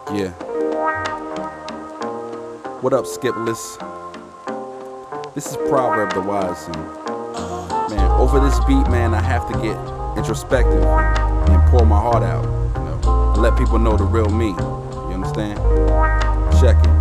Yeah. What up, Skipless? This is Proverb the Wise. And man, over this beat, man, I have to get introspective and pour my heart out. And let people know the real me. You understand? Check it.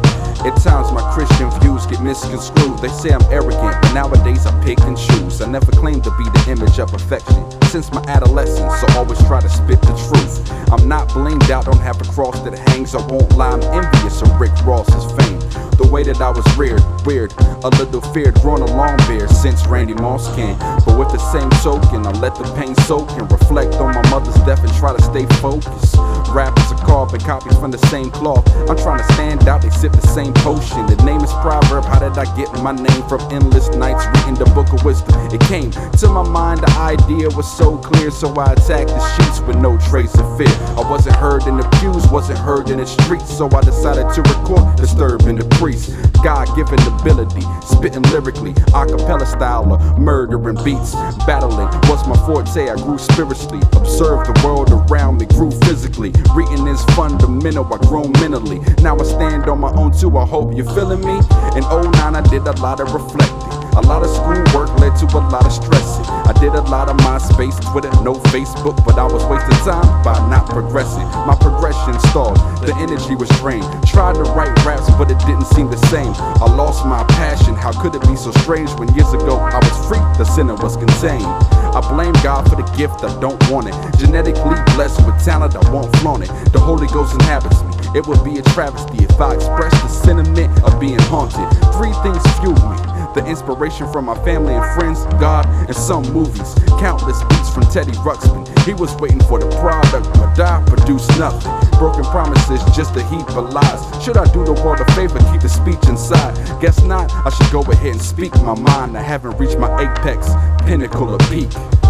At times my Christian views get misconstrued. They say I'm arrogant, but nowadays I pick and choose. I never claimed to be the image of perfection since my adolescence, so always try to spit the truth. I'm not blinged out, don't have a cross that hangs. I won't lie, I'm envious of Rick Ross's fame. The way that I was reared, weird, a little feared, growing a long beard since Randy Moss came. But with the same token, I let the pain soak and reflect on my mother's death and try to stay focused. Rappers are carbon copies from the same cloth. I'm trying to stand out, they sip the same potion. The name is Proverb, how did I get my name? From endless nights reading the book of wisdom. It came to my mind, the idea was so clear, so I attacked the sheets with no trace of fear. I wasn't heard in the pews, wasn't heard in the streets, so I decided to record disturbing the priest. God-given ability, spitting lyrically, acapella style of murdering beats. Battling was my forte, I grew spiritually, observed the world around me, grew physically. Reading is fundamental, I grown mentally. Now I stand on my own too, I hope you're feeling me. In 09 I did a lot of reflecting. A lot of schoolwork led to a lot of stressing. I did a lot of MySpace, Twitter, no Facebook, but I was wasting time by not progressing. My progression stalled, the energy was drained. Tried to write raps, but it didn't seem the same. I lost my passion, how could it be so strange when years ago I was free, the sinner was contained. I blame God for the gift, I don't want it. Genetically blessed with talent, I won't flaunt it. The Holy Ghost inhabits me. It would be a travesty if I expressed the sentiment of being haunted. Three things fueled me: the inspiration from my family and friends, God, and some movies. Countless beats from Teddy Ruxpin. He was waiting for the product, but I produced nothing. Broken promises, just a heap of lies. Should I do the world a favor, keep the speech inside? Guess not, I should go ahead and speak my mind. I haven't reached my apex, pinnacle of peak.